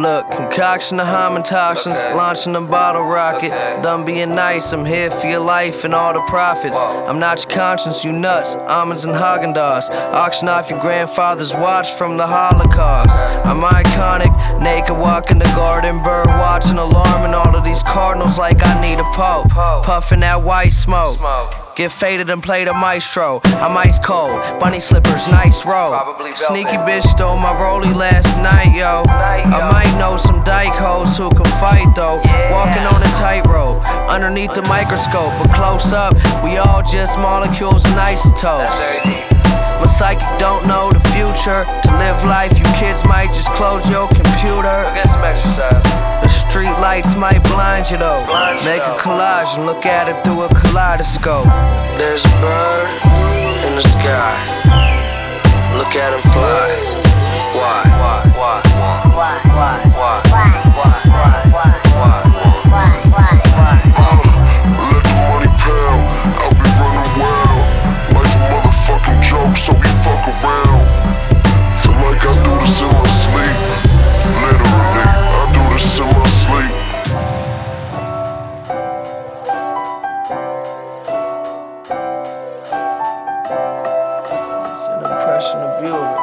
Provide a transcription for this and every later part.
look, concoction of hymen toxins, launching a bottle rocket. Done being nice, I'm here for your life and all the profits. I'm not your conscience, you nuts, almonds and Haagen-Dazs. Auction off your grandfather's watch from the Holocaust. I'm iconic, naked walking the garden, bird watching, alarming all of these cardinals like I need a pope. Puffing that white smoke. Get faded and play the maestro. I'm ice cold, bunny slippers, nice roll. Sneaky bitch stole my rollie last night, yo. I might know some dyke hoes who can fight though. Walking on a tightrope, underneath the microscope, but close up, we all just molecules and isotopes. My psychic don't know the future. To live life, you kids might just close your computer. Get some exercise. The street lights might blind you though. Make a collage and look at it through a kaleidoscope. There's a bird in the sky. Look at him fly. Why? Why? Why? Why? Why? Why? Why? Why? Let the money pound. I'll be running wild. Life's a motherfucking joke, so we fuck around. Feel like I do this in my sleep. Literally, I do this in my sleep. It's an impression of Bueller.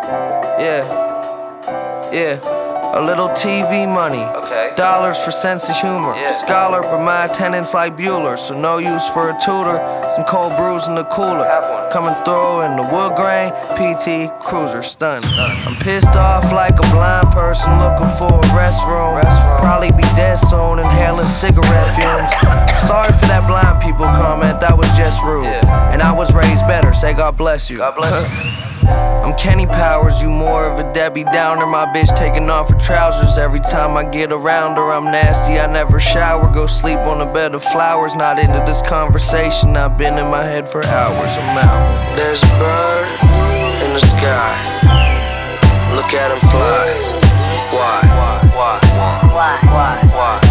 Yeah. A little TV money. Dollars for sense of humor. Scholar, but my attendance like Bueller, so no use for a tutor. Some cold brews in the cooler. Coming through in the wood grain, PT Cruiser, stunned. I'm pissed off like a blind person looking for a restroom. Probably be dead soon, inhaling cigarette fumes. Sorry for that blind people comment, that was just rude. And I was raised better, say God bless you. God bless you. I'm Kenny Powers, you more of a Debbie Downer. My bitch taking off her trousers every time I get around her. I'm nasty, I never shower, go sleep on a bed of flowers. Not into this conversation, I've been in my head for hours. I'm out. There's a bird in the sky. Look at him fly. Why? Why? Why? Why? Why? Why?